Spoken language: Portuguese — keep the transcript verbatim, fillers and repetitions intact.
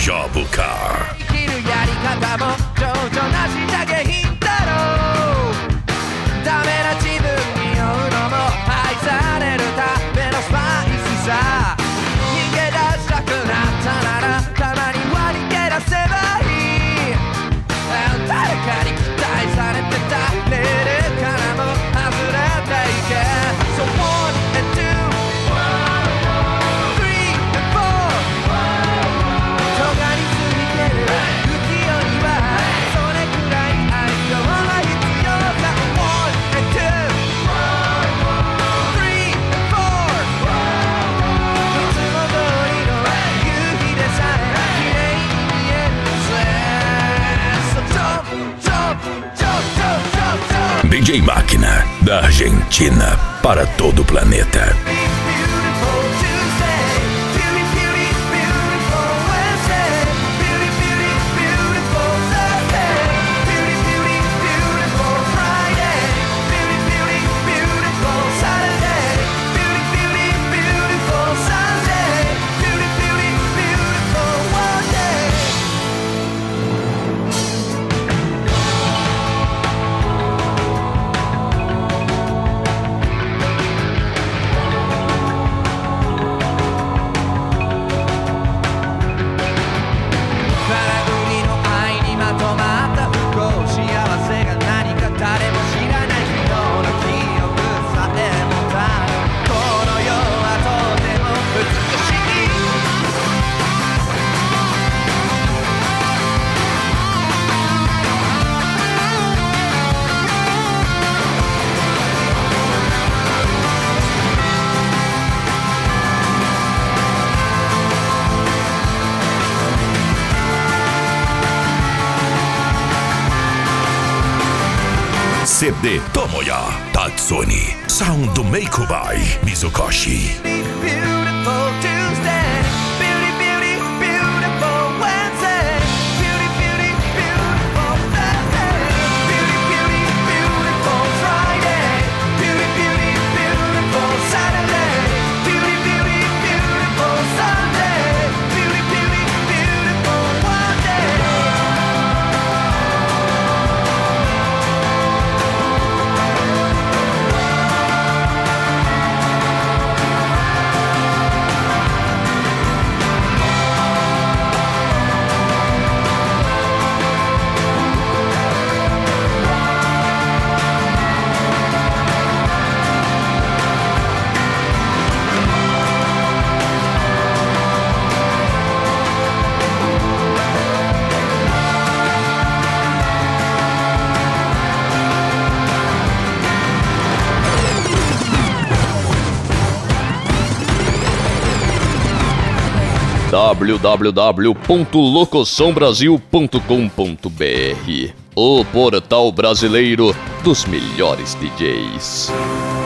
ジョブカ生きるやり方も情緒なしじゃ下品だろう。ダメな自分に酔うのも愛されるためのスパイスさ。逃げ出したくなったならたまには逃げ出せばいい。誰かに期待されてたレールからも外れていけ。 So one and two three and four 尖りすぎてる不器用にはそれくらい愛情は必要さ。 One and two three and four いつも通りの夕日でさえ綺麗に見えるぜ。 So jump jump jump jump jump jump D J Máquina, da Argentina para todo o planeta. C D Tomoya Tatsuni Sound Make by Mizukoshi. Beautiful Tuesday, beauty, beauty, beautiful Wednesday, beauty, beauty, beautiful Thursday, beauty, beauty, beautiful Friday, beauty, beauty, beautiful Saturday, beauty, beauty, beautiful Sunday, beauty, beauty, beautiful one day. w w w ponto locoção brasil ponto com ponto b r, o portal brasileiro dos melhores D Js.